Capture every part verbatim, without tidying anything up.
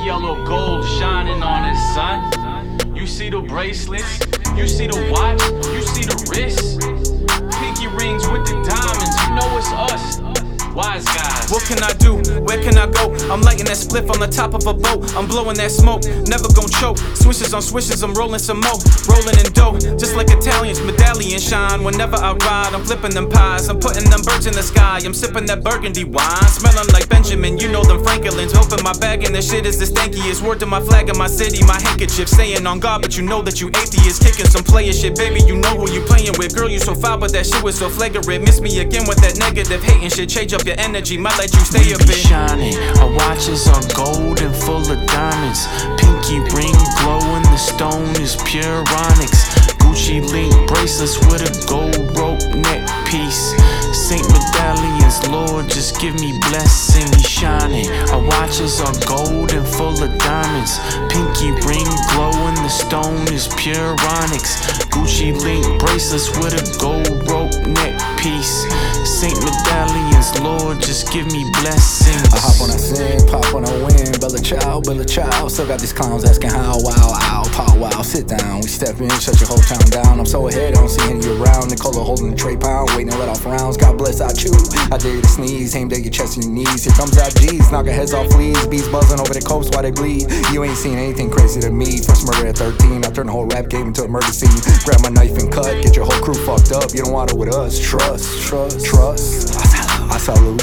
yellow gold shining on it, son. You see the bracelets, you see the watch, you see the wrist. Pinky rings with the diamonds, you know it's us. Wise guys. What can I do? Where can I go? I'm lighting that spliff on the top of a boat. I'm blowing that smoke, never gon' choke. Swishes on swishes, I'm rolling some more. Rolling in dough, just like Italians. Medallion shine whenever I ride. I'm flipping them pies, I'm putting them birds in the sky. I'm sipping that burgundy wine, smelling like Benjamin. You know them Franklins. Open my bag and this shit is the stankiest. Word to my flag in my city, my handkerchief. Staying on God, but you know that you atheist. Kicking some player shit, baby, you know who you playing with. Girl, you so foul, but that shit was so flagrant. Miss me again with that negative hating shit. Change up your energy, might let you stay we a be bit. Shining, our watches are gold and full of diamonds. Pinky ring glowing, the stone is pure onyx. Gucci link bracelets with a gold rope neck piece. Saint medallions, Lord, just give me blessing. We shining, our watches are gold and full of diamonds. Pinky ring glowing, the stone is pure onyx. Gucci link bracelets with a gold rope neck piece. Saint medallions, Lord, just give me blessings. I hop on a sin, pop on a win. Bella Ciao, Bella Ciao. Still got these clowns asking how, wow, ow, pow, wow. Sit down, we step in, shut your whole town down. I'm so ahead, I don't see any of you around. Nicola holding the tray pound, waiting to let off rounds. God bless, I chew. I dare you to sneeze, aimed at your chest and your knees. Here comes our G's, knocking heads off fleas. Bees buzzing over the coast while they bleed. You ain't seen anything crazy to me. First murder at thirteen, I turned the whole rap game into a murder scene. Grab my knife and cut, get your whole crew fucked up. You don't want it with us. Trust, trust, trust. I salute.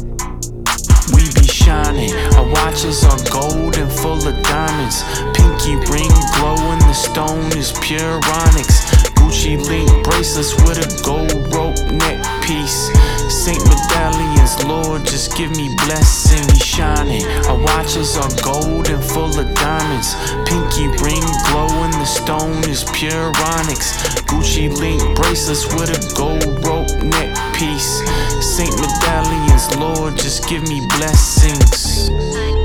We be shining, our watches are gold and full of diamonds. Pinky ring glowing, the stone is pure onyx. Gucci link bracelets with a gold rope neck piece. Saint medallions, Lord, just give me blessing. We shining, our watches are gold and full of diamonds. Pinky ring glowing, the stone is pure onyx. Gucci link bracelets with a gold rope neck piece. Saint medallions, Lord, just give me blessings.